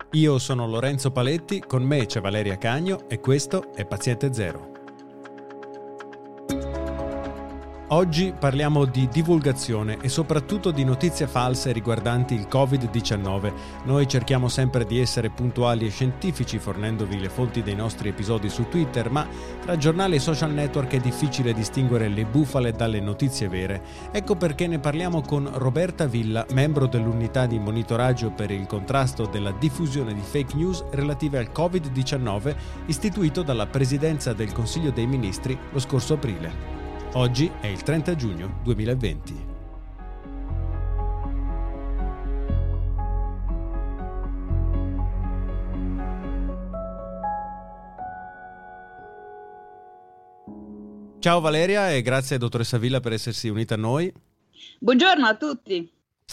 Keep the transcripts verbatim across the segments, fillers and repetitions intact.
Io sono Lorenzo Paletti, con me c'è Valeria Cagno e questo è Paziente Zero. Oggi parliamo di divulgazione e soprattutto di notizie false riguardanti il covid diciannove. Noi cerchiamo sempre di essere puntuali e scientifici fornendovi le fonti dei nostri episodi su Twitter, ma tra giornali e social network è difficile distinguere le bufale dalle notizie vere. Ecco perché ne parliamo con Roberta Villa, membro dell'unità di monitoraggio per il contrasto della diffusione di fake news relative al covid diciannove istituito dalla Presidenza del Consiglio dei Ministri lo scorso aprile. Oggi è il trenta giugno duemilaventi. Ciao Valeria e grazie dottoressa Villa per essersi unita a noi. Buongiorno a tutti.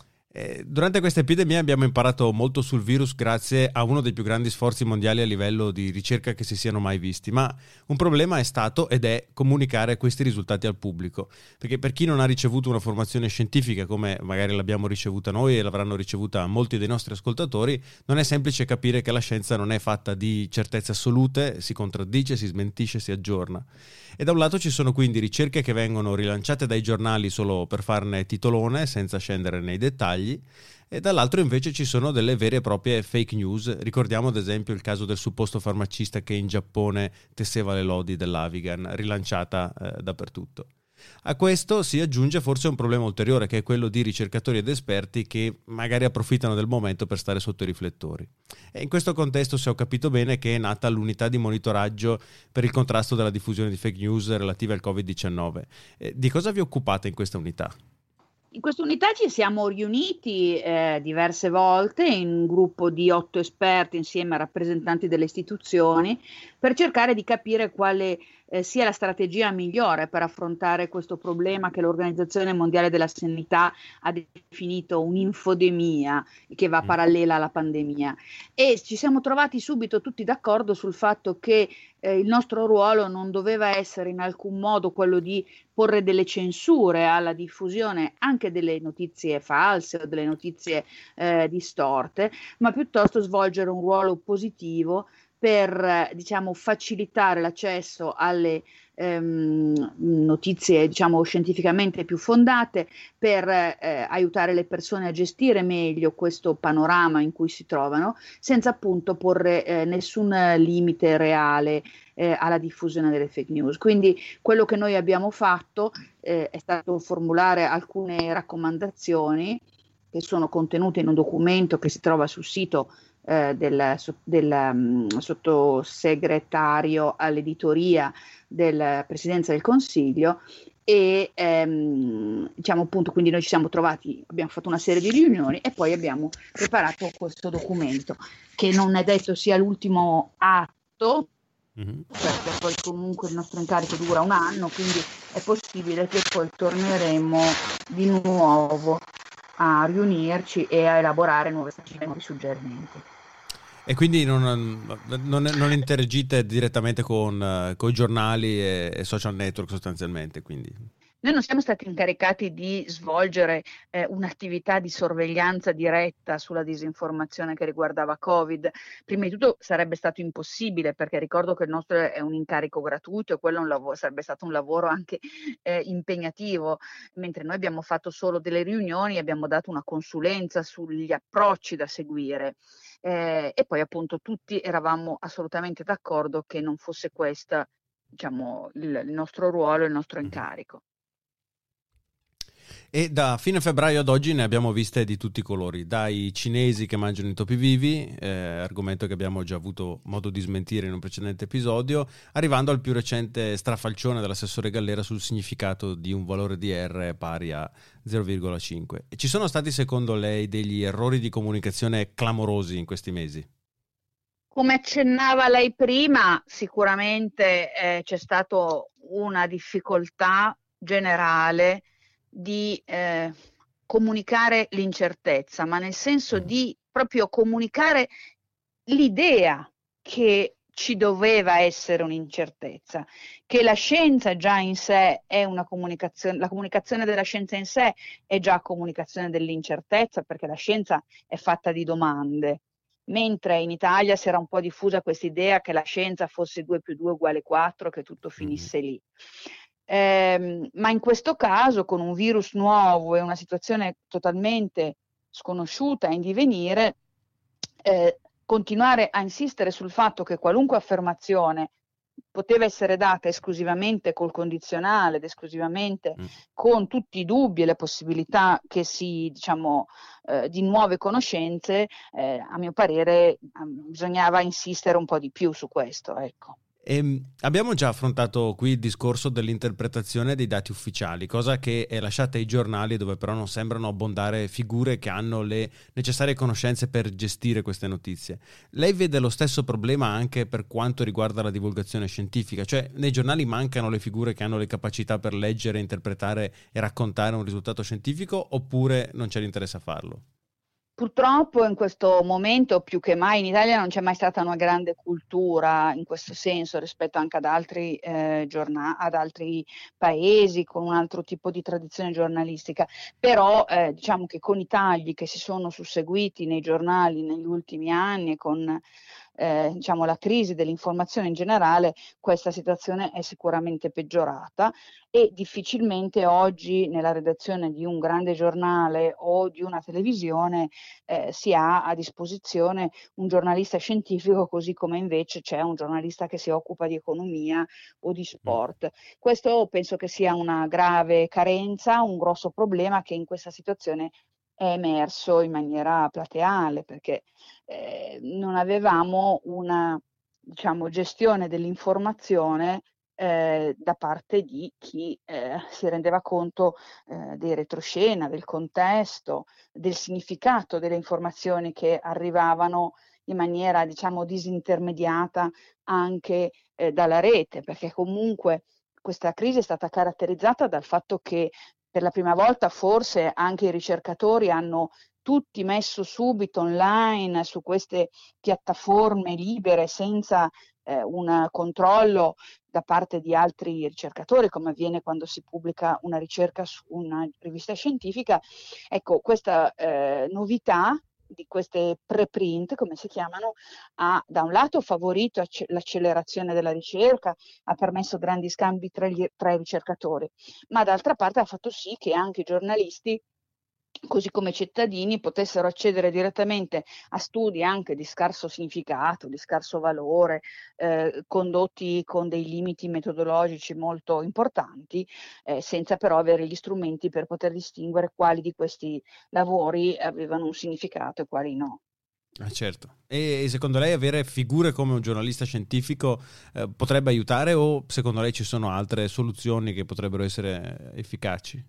Eh, durante questa epidemia abbiamo imparato molto sul virus grazie a uno dei più grandi sforzi mondiali a livello di ricerca che si siano mai visti, ma un problema è stato ed è comunicare questi risultati al pubblico, perché per chi non ha ricevuto una formazione scientifica come magari l'abbiamo ricevuta noi e l'avranno ricevuta molti dei nostri ascoltatori, non è semplice capire che la scienza non è fatta di certezze assolute, si contraddice, si smentisce, si aggiorna. E da un lato ci sono quindi ricerche che vengono rilanciate dai giornali solo per farne titolone, senza scendere nei dettagli, e dall'altro invece ci sono delle vere e proprie fake news. Ricordiamo ad esempio il caso del supposto farmacista che in Giappone tesseva le lodi dell'Avigan, rilanciata eh, dappertutto. A questo si aggiunge forse un problema ulteriore, che è quello di ricercatori ed esperti che magari approfittano del momento per stare sotto i riflettori. E in questo contesto, se ho capito bene, che è nata l'unità di monitoraggio per il contrasto della diffusione di fake news relative al covid diciannove. Eh, di cosa vi occupate in questa unità? In questa unità ci siamo riuniti eh, diverse volte in un gruppo di otto esperti insieme a rappresentanti delle istituzioni per cercare di capire quale eh, sia la strategia migliore per affrontare questo problema che l'Organizzazione Mondiale della Sanità ha definito un'infodemia che va parallela alla pandemia. E ci siamo trovati subito tutti d'accordo sul fatto che eh, il nostro ruolo non doveva essere in alcun modo quello di porre delle censure alla diffusione anche delle notizie false o delle notizie eh, distorte, ma piuttosto svolgere un ruolo positivo per diciamo facilitare l'accesso alle ehm, notizie diciamo scientificamente più fondate, per eh, aiutare le persone a gestire meglio questo panorama in cui si trovano, senza appunto porre eh, nessun limite reale eh, alla diffusione delle fake news. Quindi quello che noi abbiamo fatto eh, è stato formulare alcune raccomandazioni che sono contenute in un documento che si trova sul sito Eh, del, del um, sottosegretario all'editoria della Presidenza del Consiglio e ehm, diciamo appunto quindi noi ci siamo trovati, abbiamo fatto una serie di riunioni e poi abbiamo preparato questo documento che non è detto sia l'ultimo atto, mm-hmm. perché poi comunque il nostro incarico dura un anno, quindi è possibile che poi torneremo di nuovo a riunirci e a elaborare nuove strategie, nuovi suggerimenti. E quindi non, non, non interagite direttamente con, con i giornali e, e social network sostanzialmente, quindi... Noi non siamo stati incaricati di svolgere eh, un'attività di sorveglianza diretta sulla disinformazione che riguardava Covid. Prima di tutto sarebbe stato impossibile, perché ricordo che il nostro è un incarico gratuito e quello è un lavoro, sarebbe stato un lavoro anche eh, impegnativo, mentre noi abbiamo fatto solo delle riunioni, abbiamo dato una consulenza sugli approcci da seguire. Eh, e poi appunto tutti eravamo assolutamente d'accordo che non fosse questo, diciamo, il, il nostro ruolo, il nostro incarico. E da fine febbraio ad oggi ne abbiamo viste di tutti i colori, dai cinesi che mangiano i topi vivi, eh, argomento che abbiamo già avuto modo di smentire in un precedente episodio, arrivando al più recente strafalcione dell'assessore Gallera sul significato di un valore di R pari a zero virgola cinque. E ci sono stati secondo lei degli errori di comunicazione clamorosi in questi mesi? Come accennava lei prima, sicuramente eh, c'è stata una difficoltà generale di eh, comunicare l'incertezza, ma nel senso di proprio comunicare l'idea che ci doveva essere un'incertezza, che la scienza già in sé è una comunicazione, la comunicazione della scienza in sé è già comunicazione dell'incertezza, perché la scienza è fatta di domande. mentre in Italia si era un po' diffusa questa idea che la scienza fosse due più due uguale quattro, che tutto Mhm. finisse lì. Eh, ma in questo caso, con un virus nuovo e una situazione totalmente sconosciuta in divenire, eh, continuare a insistere sul fatto che qualunque affermazione poteva essere data esclusivamente col condizionale ed esclusivamente Mm. con tutti i dubbi e le possibilità che si, diciamo, eh, di nuove conoscenze, eh, a mio parere, um, bisognava insistere un po' di più su questo, ecco. E abbiamo già affrontato qui il discorso dell'interpretazione dei dati ufficiali, cosa che è lasciata ai giornali, dove però non sembrano abbondare figure che hanno le necessarie conoscenze per gestire queste notizie. Lei vede lo stesso problema anche per quanto riguarda la divulgazione scientifica, cioè nei giornali mancano le figure che hanno le capacità per leggere, interpretare e raccontare un risultato scientifico, oppure non c'è l'interesse a farlo? Purtroppo in questo momento più che mai in Italia non c'è mai stata una grande cultura in questo senso rispetto anche ad altri, eh, giorna- ad altri paesi con un altro tipo di tradizione giornalistica, però eh, diciamo che con i tagli che si sono susseguiti nei giornali negli ultimi anni e con eh, diciamo, la crisi dell'informazione in generale, questa situazione è sicuramente peggiorata e difficilmente oggi nella redazione di un grande giornale o di una televisione eh, si ha a disposizione un giornalista scientifico, così come invece c'è un giornalista che si occupa di economia o di Mm. sport. Questo penso che sia una grave carenza, un grosso problema che in questa situazione è emerso in maniera plateale, perché eh, non avevamo una, diciamo, gestione dell'informazione eh, da parte di chi eh, si rendeva conto eh, dei retroscena, del contesto, del significato delle informazioni che arrivavano in maniera, diciamo, disintermediata anche eh, dalla rete, perché comunque questa crisi è stata caratterizzata dal fatto che per la prima volta forse anche i ricercatori hanno tutti messo subito online su queste piattaforme libere senza eh, un controllo da parte di altri ricercatori, come avviene quando si pubblica una ricerca su una rivista scientifica. Ecco, questa eh, novità di queste preprint, come si chiamano, ha da un lato favorito acc- l'accelerazione della ricerca, ha permesso grandi scambi tra, gli, tra i ricercatori, ma d'altra parte ha fatto sì che anche i giornalisti, così come i cittadini, potessero accedere direttamente a studi anche di scarso significato, di scarso valore, eh, condotti con dei limiti metodologici molto importanti, eh, senza però avere gli strumenti per poter distinguere quali di questi lavori avevano un significato e quali no. Ah, certo. E secondo lei avere figure come un giornalista scientifico eh, potrebbe aiutare, o secondo lei ci sono altre soluzioni che potrebbero essere efficaci?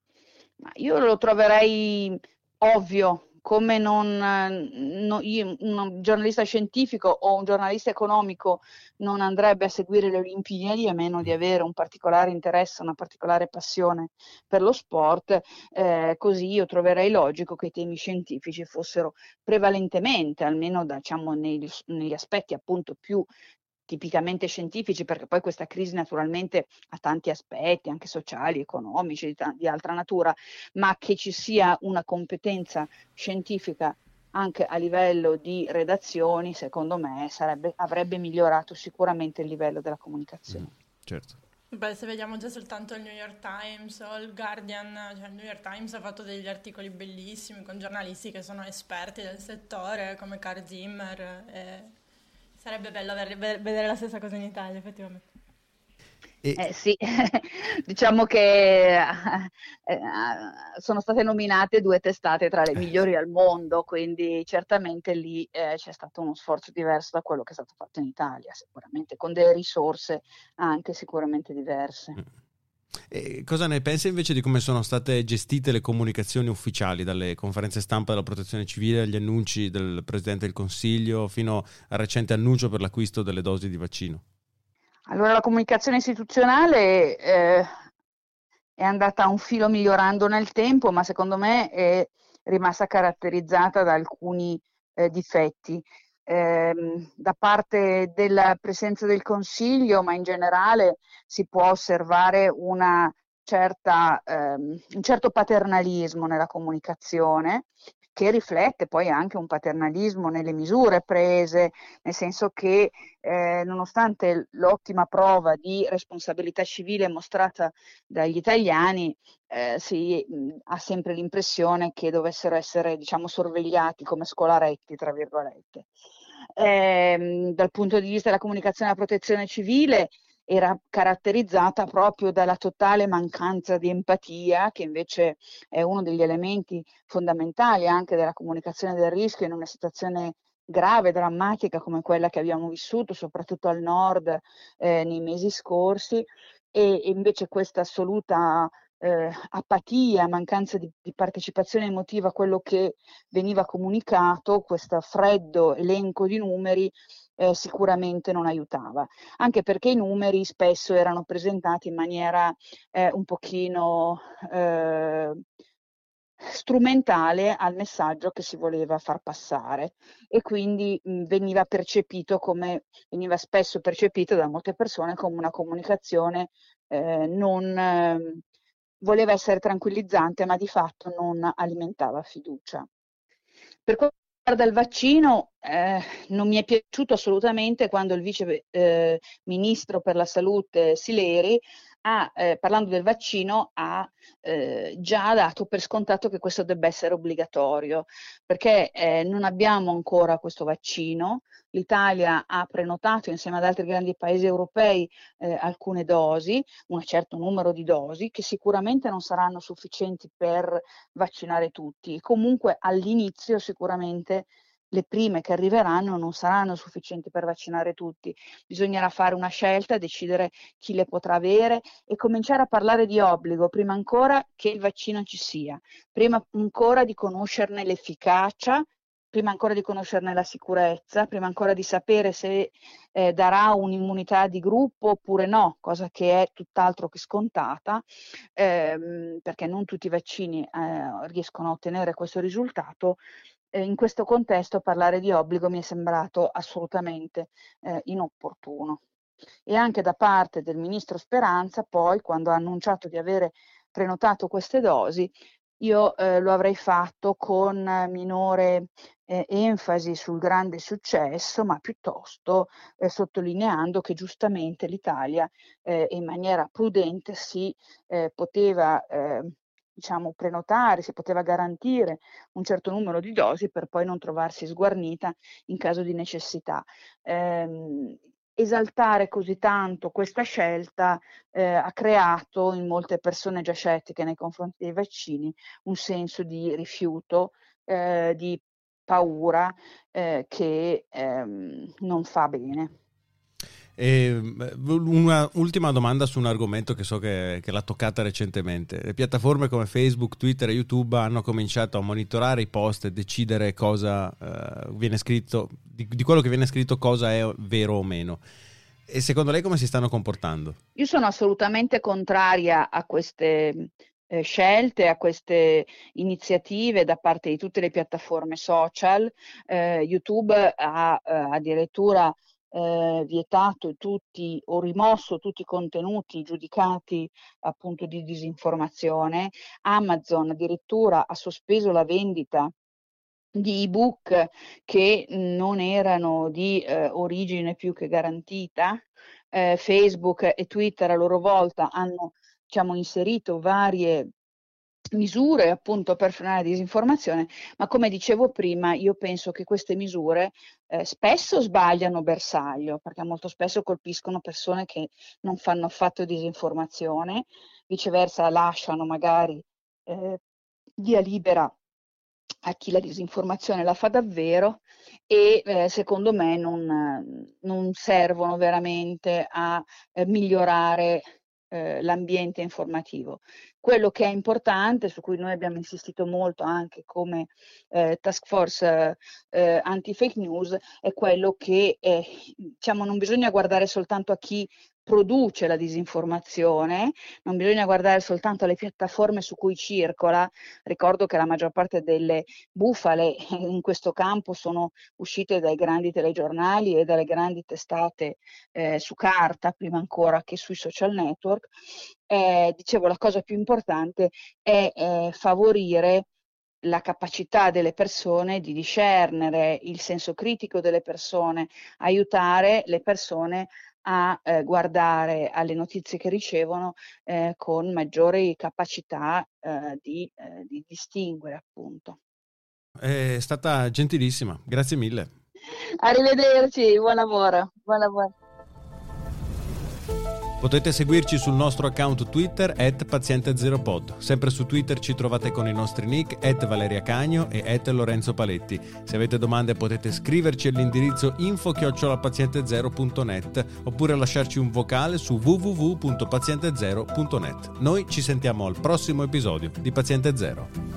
Ma io lo troverei ovvio, come non, eh, no- io- un giornalista scientifico o un giornalista economico non andrebbe a seguire le Olimpiadi a meno di avere un particolare interesse, una particolare passione per lo sport, eh, così io troverei logico che i temi scientifici fossero prevalentemente, almeno diciamo, negli, negli aspetti appunto più tipicamente scientifici, perché poi questa crisi naturalmente ha tanti aspetti, anche sociali, economici, di, ta- di altra natura, ma che ci sia una competenza scientifica anche a livello di redazioni, secondo me sarebbe, avrebbe migliorato sicuramente il livello della Mm, comunicazione. certo. Beh, se vediamo già soltanto il New York Times o il Guardian, cioè il New York Times ha fatto degli articoli bellissimi con giornalisti che sono esperti del settore, come Carl Zimmer, e sarebbe bello aver- vedere la stessa cosa in Italia, effettivamente. E, Eh sì, diciamo che eh, eh, sono state nominate due testate tra le eh, migliori al mondo, quindi certamente lì eh, c'è stato uno sforzo diverso da quello che è stato fatto in Italia, sicuramente con delle risorse anche sicuramente diverse. mm. E cosa ne pensa invece di come sono state gestite le comunicazioni ufficiali, dalle conferenze stampa della Protezione Civile agli annunci del Presidente del Consiglio fino al recente annuncio per l'acquisto delle dosi di vaccino? Allora, la comunicazione istituzionale eh, è andata un filo migliorando nel tempo, ma secondo me è rimasta caratterizzata da alcuni eh, difetti. Ehm, da parte della Presidenza del Consiglio, ma in generale si può osservare una certa, ehm, un certo paternalismo nella comunicazione, che riflette poi anche un paternalismo nelle misure prese, nel senso che eh, nonostante l'ottima prova di responsabilità civile mostrata dagli italiani, eh, si mh, ha sempre l'impressione che dovessero essere, diciamo, sorvegliati come scolaretti, tra virgolette. Eh, dal punto di vista della comunicazione e della protezione civile, era caratterizzata proprio dalla totale mancanza di empatia, che invece è uno degli elementi fondamentali anche della comunicazione del rischio in una situazione grave, drammatica come quella che abbiamo vissuto, soprattutto al nord eh, nei mesi scorsi, e, e invece questa assoluta eh, apatia, mancanza di, di partecipazione emotiva a quello che veniva comunicato, questo freddo elenco di numeri eh, sicuramente non aiutava, anche perché i numeri spesso erano presentati in maniera eh, un pochino eh, strumentale al messaggio che si voleva far passare, e quindi mh, veniva percepito come, veniva spesso percepito da molte persone come una comunicazione eh, non eh, voleva essere tranquillizzante, ma di fatto non alimentava fiducia. Per quanto riguarda il vaccino, eh, non mi è piaciuto assolutamente quando il vice eh, ministro per la salute Sileri ha, eh, parlando del vaccino, ha eh, già dato per scontato che questo debba essere obbligatorio, perché eh, non abbiamo ancora questo vaccino. L'Italia ha prenotato insieme ad altri grandi paesi europei eh, alcune dosi, un certo numero di dosi, che sicuramente non saranno sufficienti per vaccinare tutti. Comunque all'inizio sicuramente le prime che arriveranno non saranno sufficienti per vaccinare tutti. Bisognerà fare una scelta, decidere chi le potrà avere e cominciare a parlare di obbligo prima ancora che il vaccino ci sia, prima ancora di conoscerne l'efficacia, prima ancora di conoscerne la sicurezza, prima ancora di sapere se eh, darà un'immunità di gruppo oppure no, cosa che è tutt'altro che scontata, ehm, perché non tutti i vaccini eh, riescono a ottenere questo risultato. Eh, in questo contesto parlare di obbligo mi è sembrato assolutamente eh, inopportuno. E anche da parte del ministro Speranza, poi, quando ha annunciato di avere prenotato queste dosi, io eh, lo avrei fatto con minore eh, enfasi sul grande successo, ma piuttosto eh, sottolineando che giustamente l'Italia eh, in maniera prudente si eh, poteva eh, diciamo, prenotare, si poteva garantire un certo numero di dosi per poi non trovarsi sguarnita in caso di necessità. Eh, esaltare così tanto questa scelta eh, ha creato in molte persone già scettiche nei confronti dei vaccini un senso di rifiuto, eh, di paura eh, che ehm, non fa bene. E una ultima domanda su un argomento che so che, che l'ha toccata recentemente. Le piattaforme come Facebook, Twitter e YouTube hanno cominciato a monitorare i post e decidere cosa uh, viene scritto, di, di quello che viene scritto cosa è vero o meno. E secondo lei come si stanno comportando? Io sono assolutamente contraria a queste eh, scelte, a queste iniziative da parte di tutte le piattaforme social. Eh, YouTube ha eh, addirittura eh, vietato tutti o rimosso tutti i contenuti giudicati appunto di disinformazione. Amazon addirittura ha sospeso la vendita di ebook che non erano di eh, origine più che garantita. Eh, Facebook e Twitter a loro volta hanno, diciamo, inserito varie misure appunto per frenare la disinformazione, ma come dicevo prima, io penso che queste misure eh, spesso sbagliano bersaglio, perché molto spesso colpiscono persone che non fanno affatto disinformazione, viceversa lasciano magari eh, via libera a chi la disinformazione la fa davvero e eh, secondo me non, non servono veramente a eh, migliorare eh, l'ambiente informativo. Quello che è importante, su cui noi abbiamo insistito molto anche come eh, task force eh, anti-fake news, è quello che eh, diciamo, non bisogna guardare soltanto a chi produce la disinformazione, non bisogna guardare soltanto alle piattaforme su cui circola. Ricordo che la maggior parte delle bufale in questo campo sono uscite dai grandi telegiornali e dalle grandi testate eh, su carta, prima ancora che sui social network. Eh, dicevo, la cosa più importante è eh, favorire la capacità delle persone di discernere, il senso critico delle persone, aiutare le persone a eh, guardare alle notizie che ricevono eh, con maggiori capacità eh, di, eh, di distinguere, appunto. È stata gentilissima, grazie mille. Arrivederci, buon lavoro, buon lavoro. Potete seguirci sul nostro account Twitter at paziente zero pod. Sempre su Twitter ci trovate con i nostri nick at Valeria Cagno e at Lorenzo Paletti. Se avete domande potete scriverci all'indirizzo info chiocciola paziente zero punto net oppure lasciarci un vocale su w w w punto paziente zero punto net. Noi ci sentiamo al prossimo episodio di Paziente Zero.